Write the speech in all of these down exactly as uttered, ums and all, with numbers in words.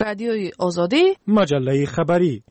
رادیوی آزادی، مجله خبری.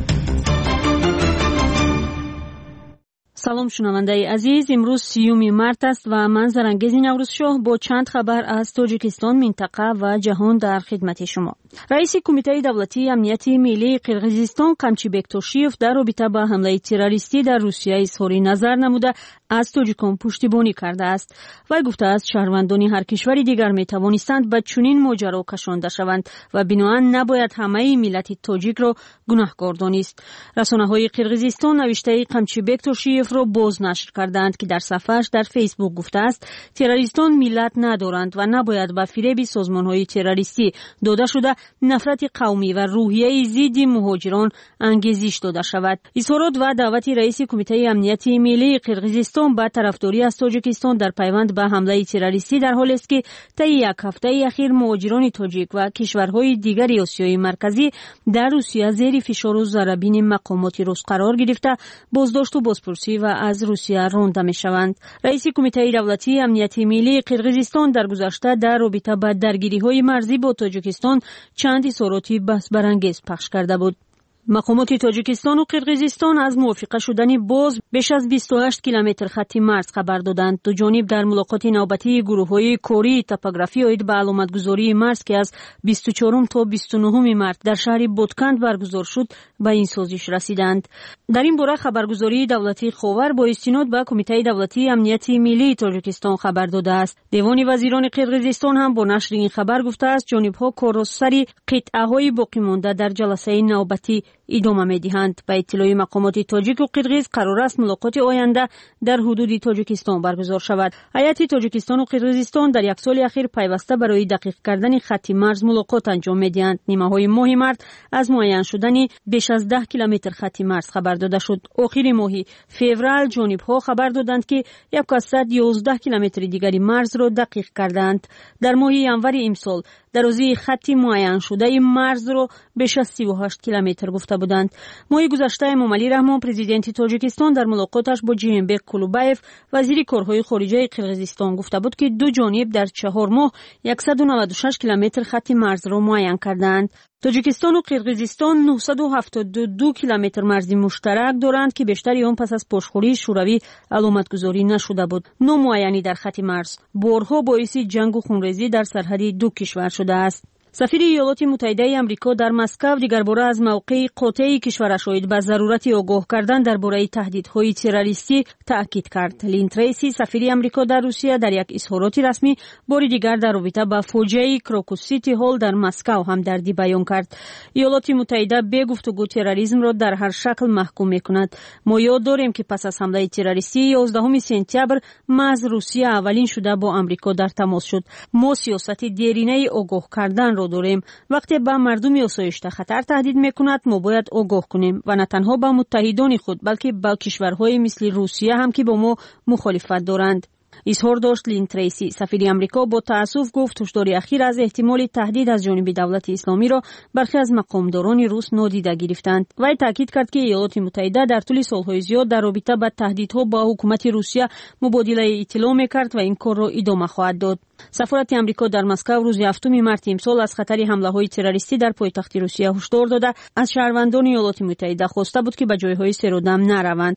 سلام شنونده عزیز، امروز سیوم مارت است و من زرنگیز نوروز شاه با چند خبر از تاجیکستان، منطقه و جهان در خدمت شما. رئیس کمیته دولتی امنیت ملی قرقیزستان قمچیبک توشیف در رابطه با حمله تروریستی در روسیه اظهار نظر نموده از تاجیکان پشتیبانی کرده است. وی گفته است شهروندان هر کشور دیگر می توانستند به چنین ماجرا کشانده شوند و بنابراین نباید همه ملت تاجیک را گناهکار دانست. رسانه‌های قرقیزستان نوشته قمچیبک توشیف را باز نشر کردند که در صفحه‌اش در فیسبوک گفته است تروریستان ملت ندارند و نباید به فریب سازمان‌های تروریستی داده شده نفرت قومی و روحیه ضد مهاجران انگیزش داده شود. اظهارات و دعوت رئیس کمیته امنیت ملی قرقیزستان به طرفداری از تاجیکستان در پیوند به حمله تروریستی در حالی است که طی یک هفته اخیر مهاجران تاجیک و کشورهای دیگر آسیای مرکزی در روسیه زیر فشار و ضربین مقامات روس قرار گرفته بازداشت و بازپرسی و از روسیه رانده می شوند. رئیس کمیته دولتی امنیت ملی قرقیزستان در گذشته در رابطه با درگیری‌های مرزی با تاجیکستان چند اظهاراتی بحث برانگیز پخش کرده بود. مقامات تاجیکستان و قرقیزستان از موافقه شدن باز بیش از بیست و هشت کیلومتر خط مرز خبر دادند. دو جانب در ملاقات نوبتی گروه‌های کوری توپوگرافی اید به علامتگذاری مرز که از بیست و چهارم تا بیست و نه مارس در شهر بودکند برگزار شد به این سازش رسیدند. در این باره خبرگزاری دولتی خاور با استناد به کمیته دولتی امنیت ملی تاجیکستان خبر داده است. دیوان وزیران قرقیزستان هم با نشر این خبر گفته است جانب‌ها کار را سری قطعه‌های باقی مانده در جلسه نوبتی ادامه می‌دهند. به اطلاع مقامات تاجیک و قرقیز قرار است ملاقات آینده در حدود تاجیکستان برگزار شود. هیئت تاجیکستان و قرقیزستان در یک سال اخیر پیوسته برای دقیق کردن خط مرز ملاقات انجام می‌دهند. نیمه‌های ماه مارس از معین شدن بیش از ده کیلومتر خط مرز خبر داده شد. آخر ماه فوریه جانب‌ها خبر دادند که صد و یازده کیلومتر دیگری مرز را دقیق کردند. در ماه ژانویه امسال درازی خط معین شده مرز را بیش از سی و هشت کیلومتر گفته بودند. ماه گذشته امامعلی رحمان پرزیدنت تاجیکستان در ملاقاتش با جیمبک کلوبایف وزیر کارهای خارجه قرقیزستان گفته بود که دو جانب در چهار ماه صد و نود و شش کیلومتر خط مرز را معین کردند. تاجیکستان و قرقیزستان نهصد و هفتاد و دو کیلومتر مرزی مشترک دارند که بیشتر آن پس از پشتخوری شوروی علامتگذاری نشده بود. نامعینی در خط مرز بارها باعث جنگ و خونریزی در سرحد دو کشور شده است. سفیر ایالات متحده آمریکا در مسکو دیگر باره از موقع قاطع کشورش اید به ضرورت آگاه کردن درباره تهدیدهای تروریستی تاکید کرد. لین تریسی سفیر آمریکا در روسیه در یک اظهارات رسمی بار دیگر در رابطه با فوجیه کراکوس سیتی هال در مسکو همدردی بیان کرد. ایالات متحده به گفتگو تروریسم را در هر شکل محکوم می‌کند. ما یاد داریم که پس از حمله تروریستی یازدهم سپتامبر محض روسیه اولین شده با آمریکا در تماس شد. ما سیاست دیرینه آگاه کردن را داریم. وقتی به مردم آسایشته خطر تهدید میکند ما باید آگاه کنیم و نه تنها به متحدان خود بلکه به کشورهای مثل روسیه هم که با ما مخالفت دارند. اظهار داشت لین تریسی. سفیر آمریکا با تأسف گفت هشدار اخیر از احتمال تهدید از جانب دولت اسلامی را برخی از مقامداران روس نادیده گرفتند. وی تاکید کرد که ایالات متحده در طول سالهای زیاد در رابطه با تهدیدها با حکومت روسیه مبادله اطلاع میکرد و این کار را ادامه خواهد داد. سفارت آمریکا در مسکو روز هفتم مارس امسال از خطر حمله‌های تروریستی در پایتخت روسیه هشدار داده از شهروندان ایالات متحده خواسته بود که به جایهای سر و دم نروند.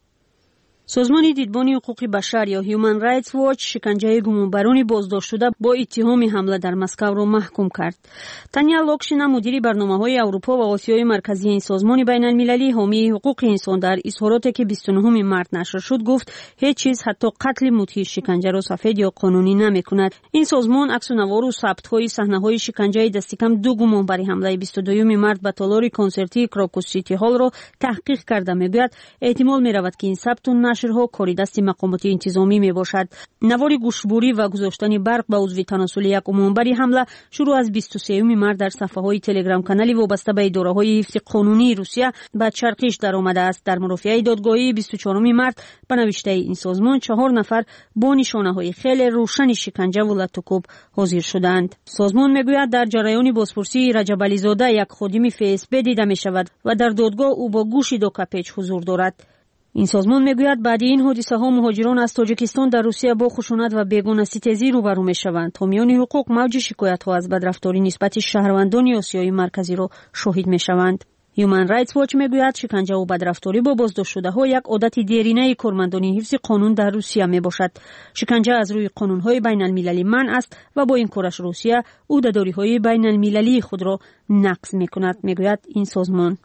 سازمان دیدبان حقوق بشر یا هیومن رایتس واچ شکنجه گمانبران بازداشت شده با اتهام حمله در مسکو را محکوم کرد. تانیا لوکشینا مدیر برنامه‌های اروپا و آسیای مرکزی این سازمان بین‌المللی حامی حقوق انسان در اظهاراتی که بیست و نه مارس نشر شد گفت هیچ چیز حتی قتل مدهش شکنجه را سفید یا قانونی نمی‌کند. این سازمان عکس و نوار و ثبت‌های صحنه‌های شکنجه دست کم دو گمانبر حمله بیست و دو مارس به تالار کنسرتی کراکوس سیتی هال را تحقیق کرده می‌گوید احتمال می‌رود که این ثبت نشرها کاری دست مقامات انتظامی می باشد. نوار گوشبری و گذاشتن برق به عضو تناسل یک گمانبر حمله شروع از بیست و سه مارس در صفحه های تلگرام کانالی وابسته به اداره های حفظ قانونی روسیه به چرخش در آمده است. در مرافعه دادگاهی بیست و چهارم مارس به نوشته این سازمان چهار نفر با نشانه های خیلی روشن شکنجه و لطوکوب حاضر شدند. سازمان میگوید در جریان بازپرسی رجب علیزاده یک خادم فیس بی دیده می شود و در دادگاه او با گوشی دو کپیچ حضور دارد. این سازمان میگوید بعد این حادثه ها مهاجران از تاجیکستان در روسیه با خشونت و بیگانه ستیزی روبرو میشوند. حامیان حقوق موج شکایت ها از بدرفتاری نسبت شهروندان آسیای مرکزی را شاهد میشوند. هیومن رایتس واچ میگوید شکنجه و بدرفتاری با بازداشت شده ها یک عادت دیرینه کارمندان حفظ قانون در روسیه می باشد. شکنجه از روی قانون های بین المللی منع است و با این کارش روسیه عهده‌داری های بین المللی خود را نقض می کند، میگوید این سازمان.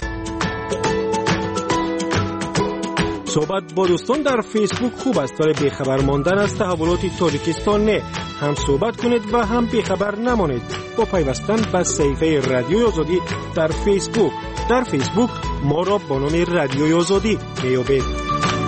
صحبت با دوستان در فیسبوک خوب است، ولی بیخبر ماندن از تحولات تاجیکستان نه. هم صحبت کنید و هم بیخبر نمانید با پیوستن به صفحه رادیوی آزادی در فیسبوک. در فیسبوک ما را با نام رادیوی آزادی میابید.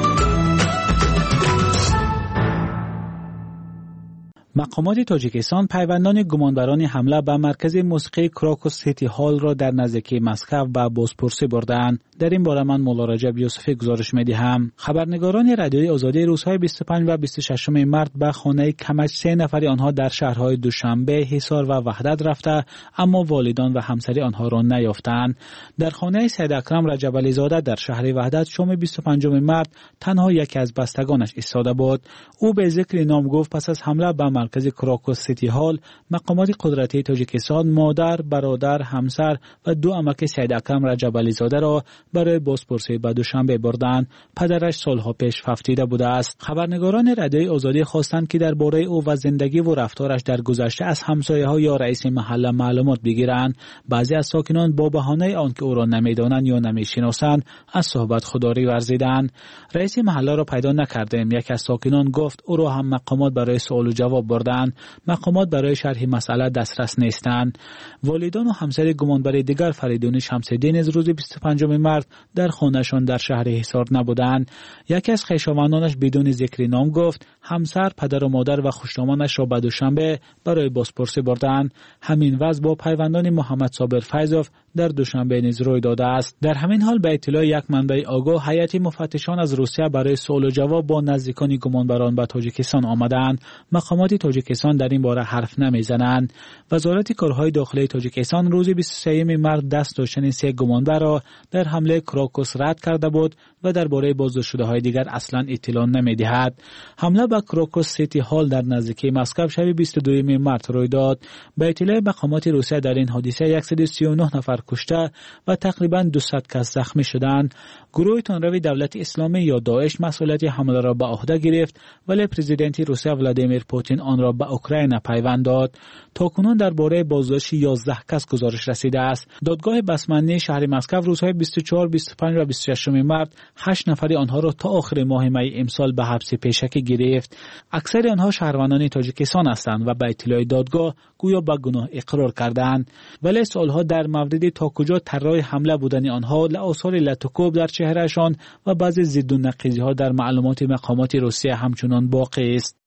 مقامات تاجیکستان پیوندان گمانبران حمله به مرکز موسیقی کراکوس سیتی هال را در نزدیکی مسکو و بازپرسی بردند. در این باره من مولا رجب یوسفی گزارش می‌دهم. خبرنگاران رادیوی آزادی روزهای بیست و پنج و بیست و شش مارس به خانه کمش سه نفری آنها در شهرهای دوشنبه، حصار و وحدت رفته، اما والدان و همسری آنها را نیافتند. در خانه سید اکرم رجب علی زاده در شهر وحدت شام بیست و پنج مارس تنها یکی از بستگانش ایستاده بود. او به ذکر نام گفت پس از حمله به مرکز کراکوس سیتی هال مقامات قدرتی تاجیکستان مادر، برادر، همسر و دو عمک سید اکرم رجب علی زاده را برای بازپرسی به دوشنبه بردند. پدرش سالها پیش فوتیده بوده است. خبرنگاران رادیوی آزادی خواستند که درباره او و زندگی و رفتارش در گذشته از همسایه‌ها یا رئیس محله معلومات بگیرند. بعضی از ساکنان با بهانه آنکه او را نمیدانند یا نمیشناسند از صحبت خودداری ورزیدند. رئیس محله را پیدا نکردیم. یک از ساکنان گفت او را هم مقامات برای سوال و جواب بردند. مقامات برای شرح مسئله دسترس نیستند. والدان و همسر گمانبر دیگر فریدون شمس‌الدین از روز بیست و پنج مارس در خانه‌شان در شهر حصار نبودند. یکی از خویشاوندانش بدون ذکر نام گفت همسر، پدر و مادر و خوشنامانش را به دوشنبه برای بازپرسی بردند. همین وضع با پیوندان محمد صابر فیضوف در دوشنبه نیز روی داده است. در همین حال به اطلاع یک منبع آگاه هیئت مفتشان از روسیه برای سوال و جواب با نزدیکان گمانبران به تاجیکستان آمدند. مقامات تاجیکستان در این باره حرف نمیزنند. وزارت کارهای داخلی تاجیکستان روز بیست و سه مارس دست داشتن سه گمانبر را در حمله کراکوس رد کرده بود و درباره بازداشت شده های دیگر اصلا اطلاع نمیدهد. حمله به کراکوس سیتی هال در نزدیکی مسکو شب بیست و دو مارس روی داد. به اطلاع مقامات روسیه در این حادثه صد و سی و نه نفر کشته و تقریبا دویست کس زخمی شدند. گروه تندروی دولت اسلامی یا داعش مسئولیت حمله را به عهده گرفت، ولی پرزیدنت روسیه ولادیمیر پوتین آن را به اوکراین پیوند داد. تاکنون درباره بازداشت یازده کس گزارش رسیده است. دادگاه بسمنی شهر مسکو روزهای بیست و چهار، بیست و پنج و بیست و شش مارس هشت نفری آنها را تا آخر ماه می امسال به حبس پیشکی گرفت. اکثر آنها شهروندان تاجیکستان هستند و به اطلاع دادگاه گویا به گناه اقرار کردند، ولی سوالها در مورد تا کجا طراح حمله بودن آنها، لآثار لتوکوب در چهرهشان و بعضی ضد و نقیضی ها در معلومات مقامات روسیه همچنان باقی است.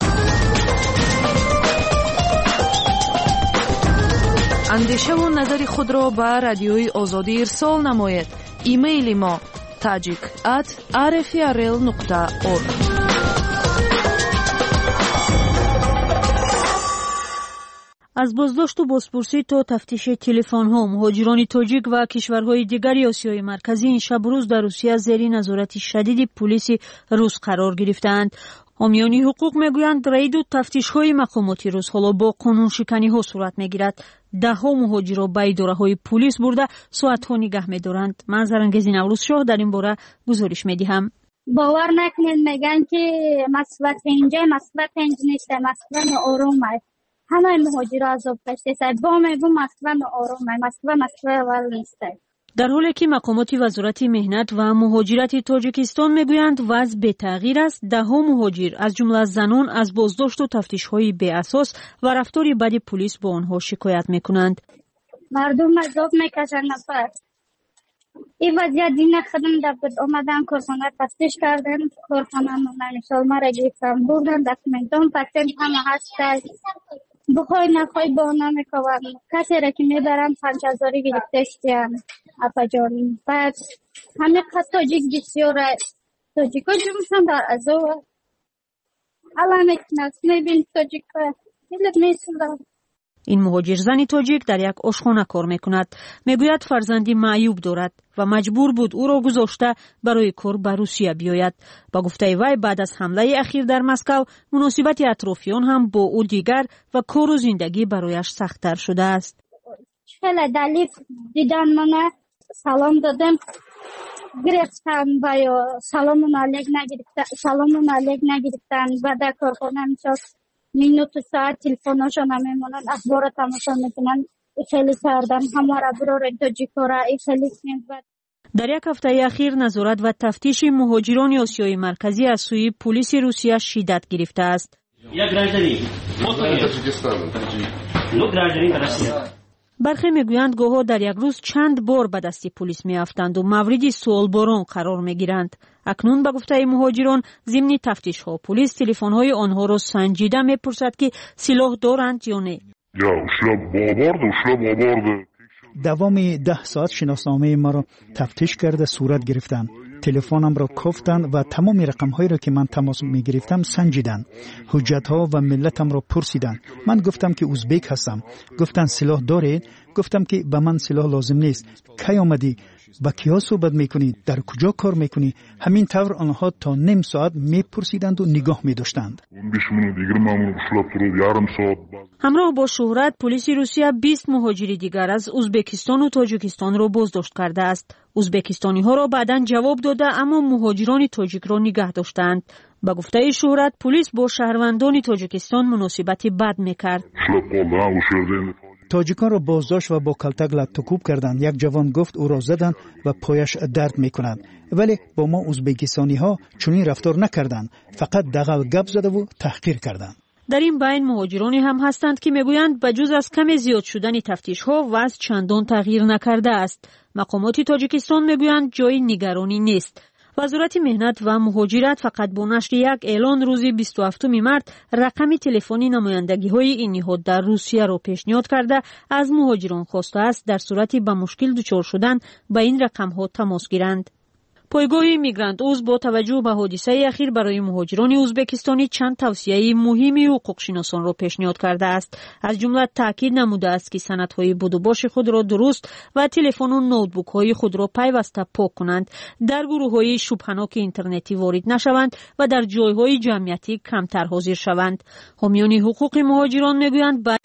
اندیشه و نظر خود را به رادیوی آزادی ارسال نمایید. ایمیل ما tajik at r f r l nokta org. از بازداشت و بازپرسی تا تفتیش تلفن‌ها، مهاجران تاجیک و کشورهای دیگری آسیای مرکزی این شب روز در روسیه زیر نظارت شدید پلیس روس قرار گرفتند. حامیان حقوق میگویند رید و تفتیش‌های مقامات روس حالا با قانون شکنی ها صورت میگیرد. ده ها مهاجر را به اداره‌های پلیس برده ساعت‌ها نگه می‌دارند. من زرنگزی نوروز شاه در این باره گزارش می‌دهم. باور نکنید میگن که مسئولیت اینجا مسئولیت اینجا نیست، مسئولیت آروم است. همه مهاجر عذاب کشته است. با میگم مسئولیت آروم است، مسئولیت مسئولیت اول نیست. در حالی که مقامات وزارت مهنت و مهاجرت تاجیکستان میگویند وضع به تغییر است، ده ها مهاجر از جمله زنان از بازداشت و تفتیش‌های بی اساس و رفتاری بد پلیس با آنها شکایت میکنند. مردم عذاب میکشند نفر. این وضعیت دین خدم دبد آمدن کارخانه تفتیش کردن، کارخانه من سالما را گرفتن بردن، دکمنتون پتنت همه هست. بخوای نخوای با نمیکنن. کسی را که میبرن پنج هزاری گرفته شدن اپا جانی. بعد همه قد تاجیک بسیار تاجیک ها جمعشان در ازو الان اکناس میبین تاجیک ها هیلت میسلن. این مهاجر زن تاجیک در یک آشخانه کار میکند. میگوید فرزندی معیوب دارد و مجبور بود او را گذاشته برای کار به روسیه بیاید. با گفته وی بعد از حمله اخیر در مسکو مناسبت اطرافیان هم با او دیگر و کار و زندگی برایش سخت‌تر شده است. خیلی دلیل دیدن من سلام دادم گرفتن و یا سلام علیک نگرفتن سلام علیک نگرفتن و در کارخانه میشد منوت و ساعت تلفناشو نمیمونن اخبار تماشا میکنن. خیلی سردم همارا برای تاجیکورا خیلی سنبت. در یک هفته اخیر نظارت و تفتیش مهاجران آسیای مرکزی از سوی پلیس روسیه شدت گرفته است. برخی میگویند گوها در یک روز چند بار به دست پلیس میافتند و مورد سوالباران قرار میگیرند. اکنون به گفته مهاجران ضمن تفتیش ها پلیس تلفن های آنها را سنجیده میپرسد که سلاح دارند یا نه. دوام ده ساعت شناسنامه ما را تفتیش کرده صورت گرفتن. تلفنم را کفتند و تمام رقم هایی را که من تماس می گرفتم سنجیدند. حجت ها و ملتم را پرسیدند. من گفتم که ازبک هستم. گفتن سلاح دارید؟ گفتم که به من سلاح لازم نیست. کی آمدی؟ با کیا صحبت میکنی؟ در کجا کار میکنی؟ همین طور آنها تا نیم ساعت میپرسیدند و نگاه میداشتند. همراه با شهرت پلیس روسیه بیست مهاجر دیگر از ازبکستان و تاجیکستان را بازداشت کرده است. ازبکستانی ها را بعداً جواب داده اما مهاجران تاجیک را نگه داشتند. با گفته شهرت پلیس با شهروندان تاجیکستان مناسبت بد میکرد. تاجیکان را بازداشت و با کلتک لطوکوب کردند. یک جوان گفت او را زدند و پایش درد میکند. ولی با ما ازبکستانی ها چنین رفتار نکردند. فقط دغل گپ زده و تحقیر کردند. در این بین مهاجرانی هم هستند که میگویند بجز از کم زیاد شدن تفتیش ها وضع چندان تغییر نکرده است. مقامات تاجیکستان میگویند جای نگرانی نیست. وزارت مهنت و مهاجرت فقط با نشر یک اعلان روز بیست و هفتم مارس رقم تلفنی نمایندگی های این نهاد در روسیه را پیشنهاد کرده از مهاجران خواسته است در صورتی به مشکل دچار شدن به این رقم ها تماس گیرند. پایگاه میگرانت اوز با توجه به حادثه اخیر برای مهاجران ازبکستانی چند توصیه مهمی حقوق شناسان را پیشنهاد کرده است. از جمله تاکید نموده است که سندهای بود و باش خود را درست و تلفن و نوتبوک های خود را پیوسته پاک کنند، در گروه های شبهناک اینترنتی وارد نشوند و در جایهای جمعیتی کمتر حاضر شوند. حامیان حقوق مهاجران میگویند با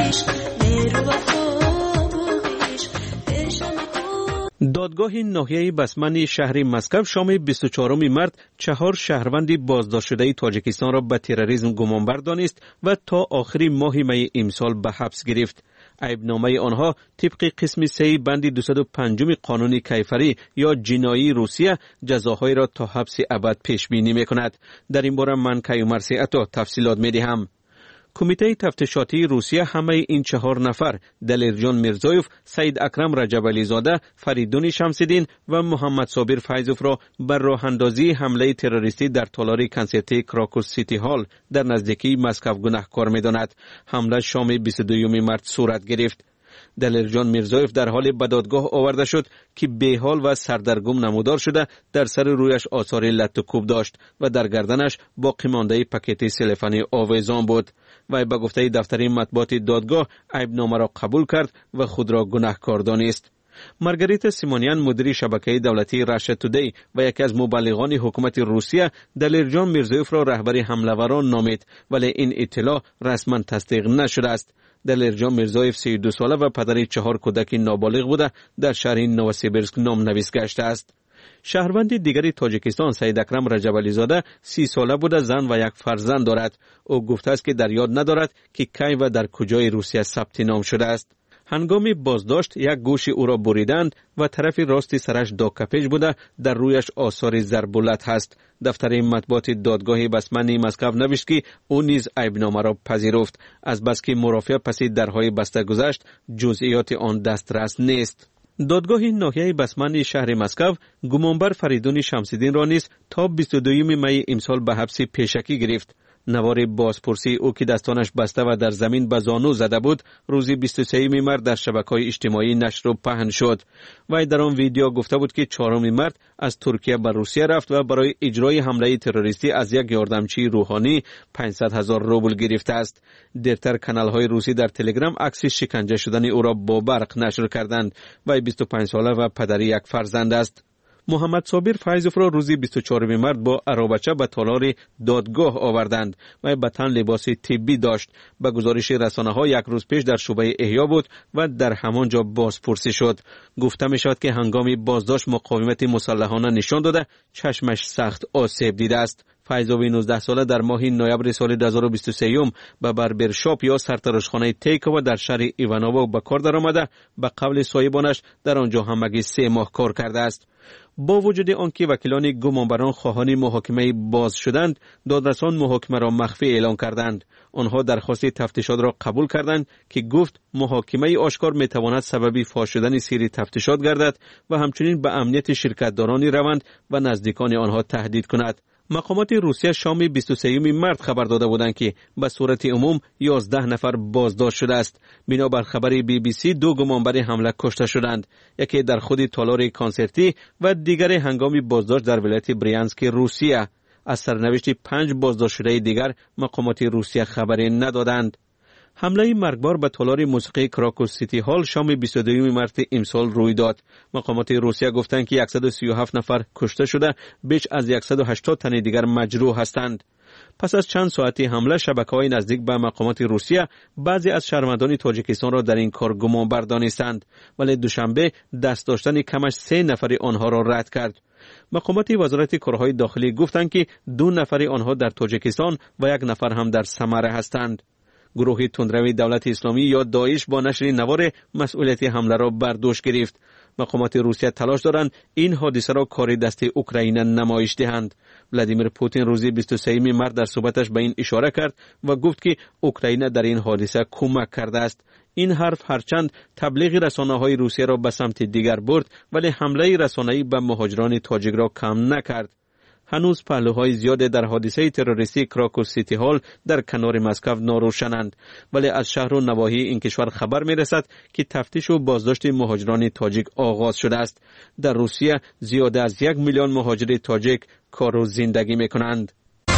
دادگاه ناحیه بسمن شهر مسکو شام بیست و چهارم مارس چهار شهروند بازداشت شده تاجیکستان را به تروریسم گمانبر دانست و تا آخر ماه می امسال به حبس گرفت. عیبنامه آنها طبق قسم سه بند دویست و پنج قانون کیفری یا جنایی روسیه جزاهای را تا حبس ابد پیش بینی می‌کند. در این باره من کیومرث عطا تفصیلات می‌دهم. کمیته تفتیشاتی روسیه همه این چهار نفر دلیرجان میرزایف، سید اکرم رجبالی زاده، فریدون شمس‌الدین و محمد صابر فیضوف را بر راه اندازی حمله تروریستی در تالار کنسرتی کراکوس سیتی هال در نزدیکی مسکو گناهکار می‌داند. حمله شام بیست و دوم مارس صورت گرفت. دلیرجان میرزایف در حال به دادگاه آورده شد که بی‌حال و سردرگم نمودار شده در سر رویش آثار لط و کوب داشت و در گردنش باقی مانده پاکت سلفانی آویزان بود. و به گفته دفتر مطبوعات دادگاه عیبنامه را قبول کرد و خود را گناهکار دانست. مارگریتا سیمونیان مدیر شبکه دولتی راشا تودی و یکی از مبلغان حکومت روسیه دلیرجان میرزایف را رهبر حمله‌وران نامید، ولی این اطلاع رسما تصدیق نشده است. دلیرجان میرزایف سی و دو ساله و پدر چهار کودک نابالغ بوده در شهر نووسیبیرسک نام‌نویس گشته است. شهروند دیگری تاجیکستان سید اکرم رجبالی زاده سی ساله بوده، زن و یک فرزند دارد. او گفته است که در یاد ندارد که کی و در کجای روسیه ثبت نام شده است. هنگام بازداشت یک گوش او را بریدند و طرف راست سرش داغ‌کپیج بوده، در رویش آثار ضرب و لط هست. دفتر مطبوعات دادگاه بسمن مسکو نوشت که او نیز عیبنامه را پذیرفت، از بس که مرافع پس درهای بسته گذشت جزئیات آن دسترس نیست. دادگاه ناحیه بسمن شهر مسکو گمانبر فریدون شمس‌الدین را نیز تا بیست و دوم می امسال به حبس پیشکی گرفت. نوار بازپرسی او که دستانش بسته و در زمین به زانو زده بود روز بیست و سوم مارس در شبکه‌های اجتماعی نشر و پهن شد. وی در آن ویدیو گفته بود که چهارم مارس از ترکیه به روسیه رفت و برای اجرای حمله تروریستی از یک یاردمچی روحانی پانصد هزار روبل گرفته است. دیرتر کانال‌های روسی در تلگرام عکس شکنجه شدن او را با برق نشر کردند. وی بیست و پنج ساله و پدر یک فرزند است. محمد صابر فیضوف را روز بیست و چهارم مارس با عرابچه به تالار دادگاه آوردند و به تن لباس طبی داشت. به گزارش رسانه‌ها یک روز پیش در شعبه احیا بود و در همانجا بازپرسی شد. گفته می شود که هنگام بازداشت مقاومت مسلحانه نشان داده چشمش سخت آسیب دیده است. فیضوف نوزده ساله در ماه نوامبر سال دو هزار و بیست و سه به بربر شاپ یا سرتراشخانه تیکووا در شهر ایوانوو به کار درآمده، به قول صاحبانش در آنجا همگی سه ماه کار کرده است. با وجود آنکه وکیلان گمانبران خواهان محاکمه باز شدند، دادرسان محاکمه را مخفی اعلان کردند. آنها درخواست تفتیشات را قبول کردند که گفت محاکمه آشکار میتواند سبب فاش شدن سیر تفتیشات گردد و همچنین به امنیت شرکتداران روند و نزدیکان آنها تهدید کند. مقامات روسیه شام بیست و سوم مارس خبر داده بودند که به صورت عموم یازده نفر بازداشت شده است. بنابر خبر بی بی سی دو گمانبر حمله کشته شدند، یکی در خود تالار کنسرتی و دیگری هنگام بازداشت در ولایت بریانسک روسیه. از سرنوشت پنج بازداشت شده دیگر مقامات روسیه خبری ندادند. حمله مرگبار به تالار موسیقی کراکوس سیتی هال شام بیست و دوم مارس امسال روی داد. مقامات روسیه گفتند که صد و سی و هفت نفر کشته شده، بیش از صد و هشتاد تن دیگر مجروح هستند. پس از چند ساعتی حمله شبکه‌های نزدیک به مقامات روسیه بعضی از شهروندان تاجیکستان را در این کار گمانبر دانستند، ولی دوشنبه دست داشتن کمش سه نفر آنها را رد کرد. مقامات وزارت کارهای داخلی گفتند که دو نفر آنها در تاجیکستان و یک نفر هم در سمره هستند. گروه تندروی دولت اسلامی یا داعش با نشر نوار مسئولیت حمله را بر دوش گرفت. مقامات روسیه تلاش دارند این حادثه را کار دست اوکراین نمایش دهند. ولادیمیر پوتین روز بیست و سوم مارس در صحبتش به این اشاره کرد و گفت که اوکراین در این حادثه کمک کرده است. این حرف هرچند تبلیغ رسانه‌های روسیه را به سمت دیگر برد، ولی حمله رسانه‌ای به مهاجران تاجیک را کم نکرد. هنوز پهلوهای زیاد در حادثه تروریستی کراکوس سیتی هال در کنار مسکو ناروشنند، ولی از شهر و نواحی این کشور خبر می رسد که تفتیش و بازداشت مهاجران تاجیک آغاز شده است. در روسیه زیاد از یک میلیون مهاجر تاجیک کار و زندگی می کنند.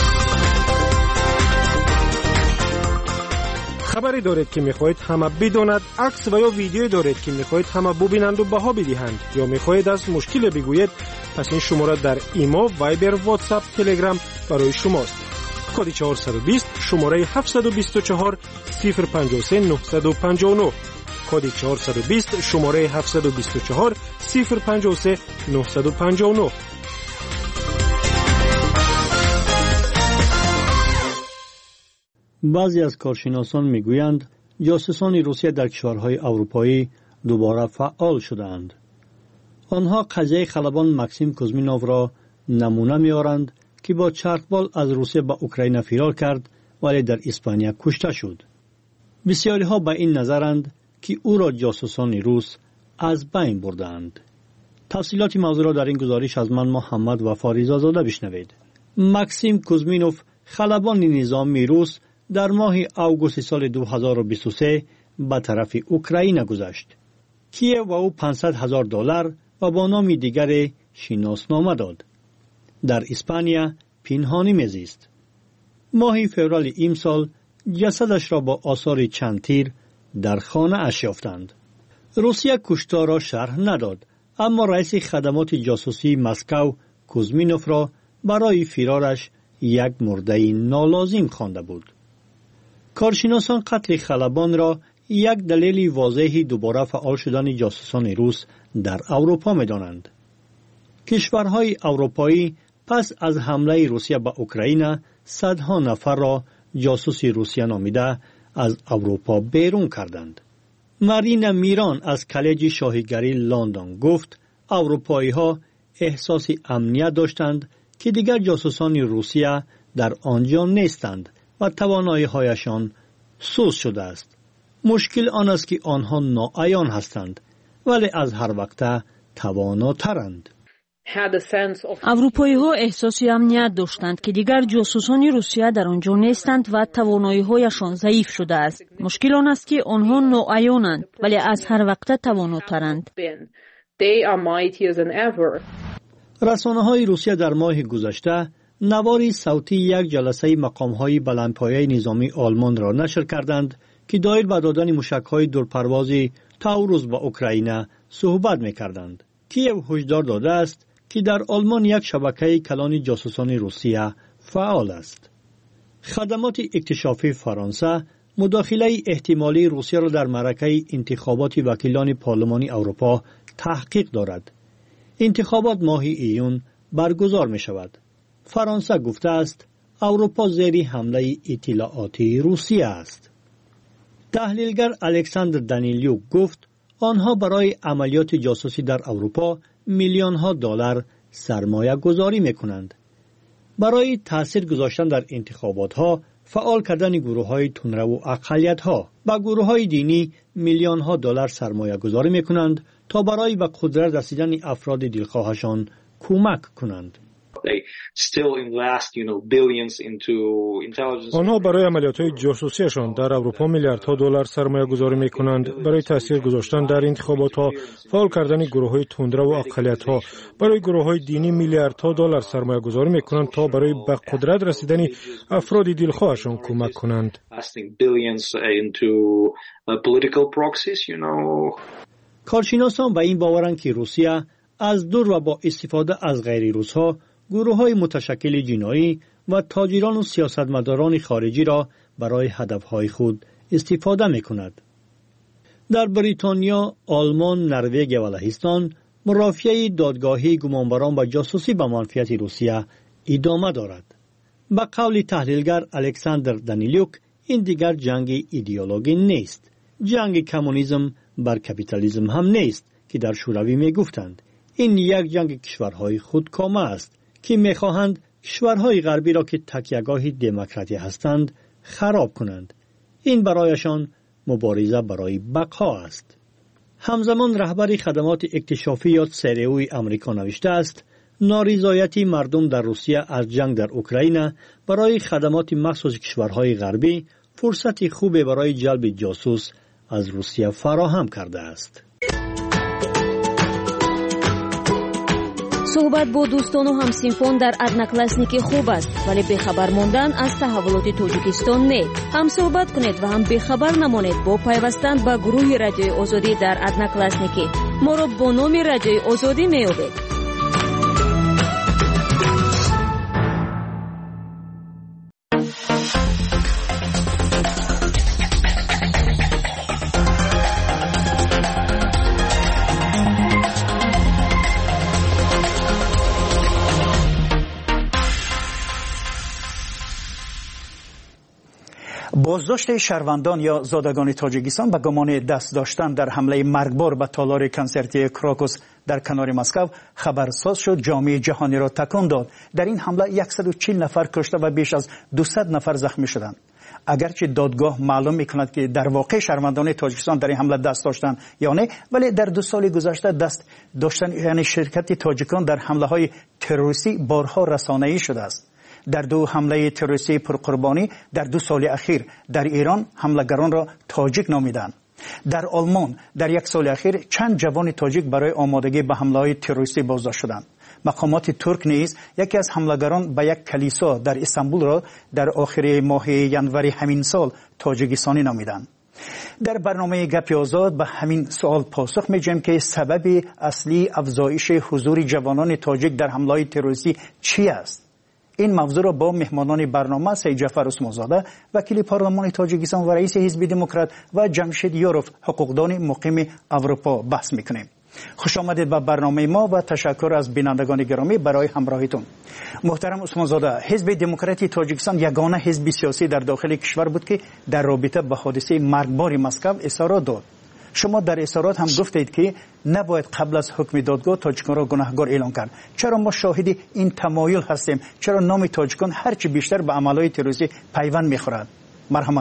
خبری دارید که میخواهید همه بداند، عکس و یا ویدیو دارید که میخواهید همه ببینند و بها بدهند، یا میخواهید از مشکل بگویید، پس این شماره در ایما، وایبر، واتساپ، تلگرام برای شماست. کد چهارصد و بیست شماره هفتصد و بیست و چهار صفر پنجاه و سه نهصد و پنجاه و نه کد چهارصد و بیست شماره هفتصد و بیست و چهار صفر پنجاه و سه نهصد و پنجاه و نه. بعضی از کارشناسان میگویند جاسوسان روسیه در کشورهای اروپایی دوباره فعال شدند. آنها قضیه خلبان ماکسیم کوزمینوف را نمونه می‌آورند که با چرخبال از روسیه به اوکراین فرار کرد ولی در اسپانیا کشته شد. بسیاری ها به این نظرند که او را جاسوسان روس از بین بردند. تفصیلات موضوع را در این گزارش از من محمد وفا رضازاده بشنوید. ماکسیم کوزمینوف خلبان نظامی روس در ماه آگوست سال دو هزار و بیست و سه به طرف اوکراین گذشت. کیف و او پانصد هزار دلار و با نام دیگر شناسنامه داد. در اسپانیا پنهانی میزیست. ماه فوریه امسال جسدش را با آثار چند تیر در خانه اش یافتند. روسیه کشتار را شرح نداد، اما رئیس خدمات جاسوسی مسکو کوزمینوف را برای فرارش یک مرده نالازم خوانده بود. کارشناسان قتل خلبان را یک دلیل واضح دوباره فعال شدن جاسوسان روس در اروپا می‌دانند. کشورهای اروپایی پس از حمله روسیه به اوکراین صدها نفر را جاسوس روسیه نامیده از اروپا بیرون کردند. مارین میران از کالج شاهیگری لندن گفت اروپایی ها احساس امنیت داشتند که دیگر جاسوسان روسیه در آنجا نیستند و توانایی هایشان سوز شده است. مشکل آن است که آنها ناعیان هستند ولی از هر وقت تواناترند. اروپایی ها احساس امنیت داشتند که دیگر جاسوسان روسیه در آنجا نیستند و توانایی هایشان ضعیف شده است. مشکل آن است که آنها ناعیانند ولی از هر وقت تواناترند. رسانه های روسیه در ماه گذشته نواری صوتی یک جلسه مقام های بلندپایه نظامی آلمان را نشر کردند که دایر به دادن موشک های دورپروازی تاوروس به اوکراین صحبت می‌کردند. کیف هشدار داده است که در آلمان یک شبکه کلان جاسوسان روسیه فعال است. خدمات اکتشافی فرانسه مداخله احتمالی روسیه را در معرکه انتخابات وکیلان پارلمانی اروپا تحقیق دارد. انتخابات ماه ایون برگزار می شود. فرانسه گفته است اروپا زیر حمله اطلاعاتی روسیه است. تحلیلگر الکساندر دانیلیوک گفت آنها برای عملیات جاسوسی در اروپا میلیون ها دلار سرمایه گذاری می کنند. برای تأثیر گذاشتن در انتخابات ها فعال کردن گروه های تندرو و اقلیت ها با گروه های دینی میلیون ها دلار سرمایه گذاری می کنند تا برای به قدرت رسیدن افراد دلخواهشان کمک کنند. آنها برای عملیات‌های جاسوسیشان در اروپا میلیاردها دلار سرمایه گذاری می کنند. برای تاثیر گذاشتن در انتخابات‌ها، فعال کردن گروه‌های تندرو و اقلیت‌ها، برای گروه‌های دینی میلیاردها دلار سرمایه گذاری می کنند تا برای به قدرت رسیدن افراد دلخواهشان کمک کنند. کارشناسان به این باورند که روسیه از دور و با استفاده از غیر روس‌ها گروه‌های متشکل جنایی و تاجران و سیاستمداران خارجی را برای هدف‌های خود استفاده می‌کند. در بریتانیا، آلمان، نروژ و لهستان مرافعه دادگاهی گمانبران و جاسوسی به منفعت روسیه ادامه دارد. به قول تحلیلگر الکساندر دانیلیوک این دیگر جنگ ایدئولوژی نیست. جنگ کمونیسم بر کپیتالیسم هم نیست که در شوروی می‌گفتند. این یک جنگ کشورهای خودکامه است که می‌خواهند کشورهای غربی را که تکیهگاه دموکراسی هستند خراب کنند. این برایشان مبارزه برای بقا است. همزمان رهبر خدمات اکتشافی یا سریوی امریکا نوشته است نارضایتی مردم در روسیه از جنگ در اوکراین برای خدمات مخصوص کشورهای غربی فرصتی خوب برای جلب جاسوس از روسیه فراهم کرده است. صحبت با دوستان و همسینفون در ادناکلاسنیک خوب است ولی بخبر ماندن از تحولات تاجیکستان نه. هم صحبت کنید و هم بخبر نمانید با پیوستن به گروه رادیوی آزادی در ادناکلاسنیک. ما را با نام رادیوی آزادی میابید. بازداشت شهروندان یا زادگان تاجیکستان به گمان دست داشتن در حمله مرگبار به تالار کنسرتی کراکوس در کنار مسکو خبرساز شد، جامعه جهانی را تکان داد. در این حمله صد و چهل نفر کشته و بیش از دویست نفر زخمی شدند. اگرچه دادگاه معلوم میکند که در واقع شهروندان تاجیکستان در این حمله دست داشتند یا نه، ولی در دو سال گذشته دست داشتن یعنی شرکت تاجیکان در حمله های تروریستی بارها رسانه‌ای شده است. در دو حمله تروریستی پرقربانی در دو سال اخیر در ایران حملگران را تاجیک نامیدند. در آلمان در یک سال اخیر چند جوان تاجیک برای آمادگی به حمله‌های تروریستی بازداشت شدند. مقامات ترک نیز یکی از حملگران به یک کلیسا در استانبول را در آخر ماه ینور همین سال تاجیکستانی نامیدند. در برنامه گپ آزاد به همین سوال پاسخ می‌دهیم که سبب اصلی افزایش حضور جوانان تاجیک در حمله‌های تروریستی چی است؟ این موضوع را با مهمانان برنامه سید جعفر عثمانزاده وکیل پارلمان تاجیکستان و رئیس حزب دموکرات و جمشید یوروف حقوقدان مقیم اروپا بحث می‌کنیم. خوش آمدید به برنامه ما و تشکر از بینندگان گرامی برای همراهیتون. محترم عثمانزاده، حزب دموکراتی تاجیکستان یگانه حزب سیاسی در داخل کشور بود که در رابطه با حادثه مرگبار مسکو اظهارات داد. شما در اظهارات هم گفتید که نباید قبل از حکم دادگاه تاجیکان را گناهکار اعلام کرد. چرا ما شاهد این تمایل هستیم؟ چرا نام تاجیکان هرچی بیشتر به عملهای تروریستی پیوند میخورد؟ مرحمت.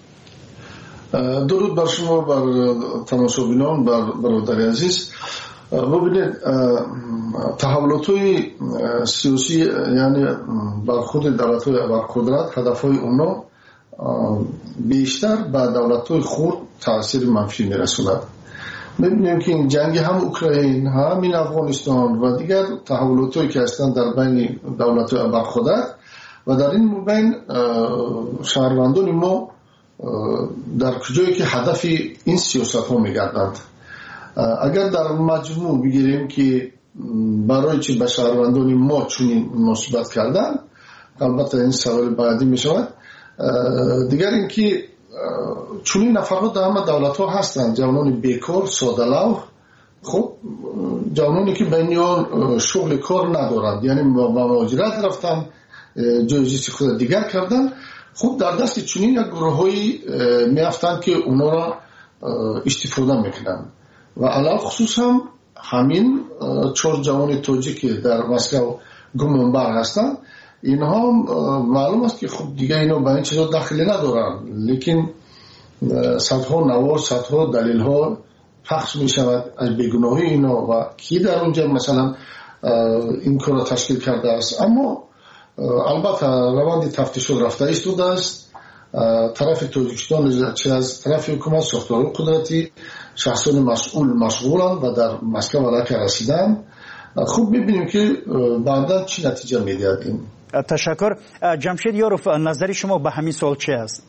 درود بر شما، بر تماشابینان، بر برادر عزیز. ببینید، تحولات‌های سیاسی یعنی بر خود دولت‌های ابرقدرت هدف‌های اونا بیشتر به دولت‌های خود تاثیر منفی می‌رساند. می‌بینیم که این جنگ هم اوکراین، هم این افغانستان و دیگر تحولات‌هایی که هستند در بین دولت‌های ابرقدرت و در این بین شهروندان ما در کجایی که هدف این سیاست ها میگردند. اگر در مجموع بگیریم که برای چی به شهروندان ما چنین مناسبت کردن، البته این سوال بعدی می شود. دیگر اینکه چنین نفرها در همه دولت ها هستند، جوانان بیکار، ساده لوح، خب جوانانی که بینیان شغل کار ندارند، یعنی با مهاجرت رفتن، جای زیست خود دیگر کردن. خب در دست چنین یک گروه‌هایی میافتند که اونا را استفاده میکنن و علاوه خصوص هم همین چهار جوان تاجیک که در مسکو گمانبر هستند، اینها معلوم است که خب دیگه اینا به این چیزا دخلی ندارن، لیکن صدها نوار، صدها دلیل ها پخش می شود از بیگناهی اینا و کی در اونجا مثلا این کار را تشکیل کرده است. اما البته روند تفتیش رفته ایستاده است. طرف تاجیکستان چه از طرف حکومت، ساختار قدرتی، شخصان مسئول مشغولند و در مسکو علاقه رسیدن. خوب ببینیم که بعدا چی نتیجه میدهد. این تشکر. جمشید یوروف، نظر شما به همین سوال چه است؟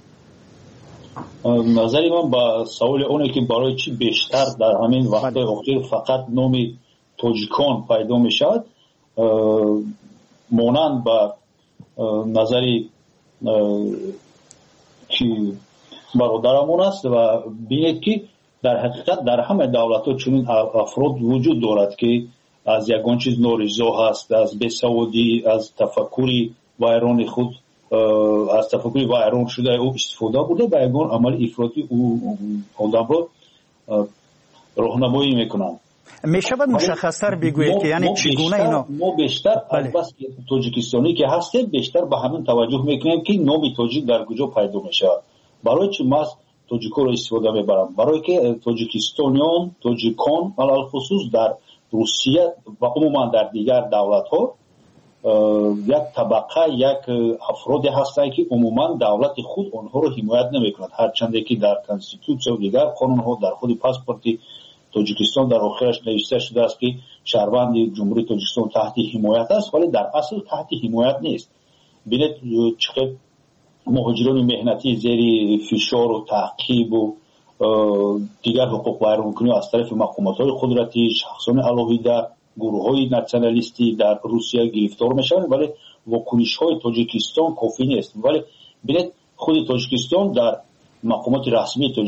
نظری من با سوال اونه که برای چی بیشتر در همین وقت اخیر فقط نامی تاجیکان پیدا میشد، مانند با نظری که برادرمون است و بینید که در حقیقت در همه دولت ها چنین افراد وجود دارد که از یگان چیز نارضا هست، از بیسوادی، از تفکری ویران خود، از تفکری ویران شده او استفاده بوده به یگان عمل افراطی او آدم را راهنمایی میکنند. میشود مشخص‌تر بگویید که یعنی چگونه اینا؟ ما بیشتر از بس تاجیکستانی که هستیم بیشتر به همین توجه میکنیم که نام تاجیک در کجا پیدا میشه. برای چی ما تاجیک‌ها را استفاده میبرم؟ برای که تاجیکستانیان، تاجیکان علل خصوص در روسیه و عموما در دیگر دولت‌ها یک طبقه، یک افرادی هستند که عموما دولت خود آنها را حمایت نمیکند، هرچند که در کانستیتوسیون و دیگر قانون‌ها در خود پاسپورت تاجیکستان در آخرش نوشته شده است که شهروند جمهوری تاجیکستان تحت حمایت است، ولی در اصل تحت حمایت نیست. ببینید چقدر مهاجران مهنتی زیر فشار و تعقیب و دیگر حقوق ویرانکنی از طرف مقامات قدرتی، شخصان علاهیده، گروه‌های ناسیونالیستی در روسیه گرفتار میشوند، ولی واکنش‌های تاجیکستان کافی نیست. ولی ببینید خود تاجیکستان در مقامات رسمی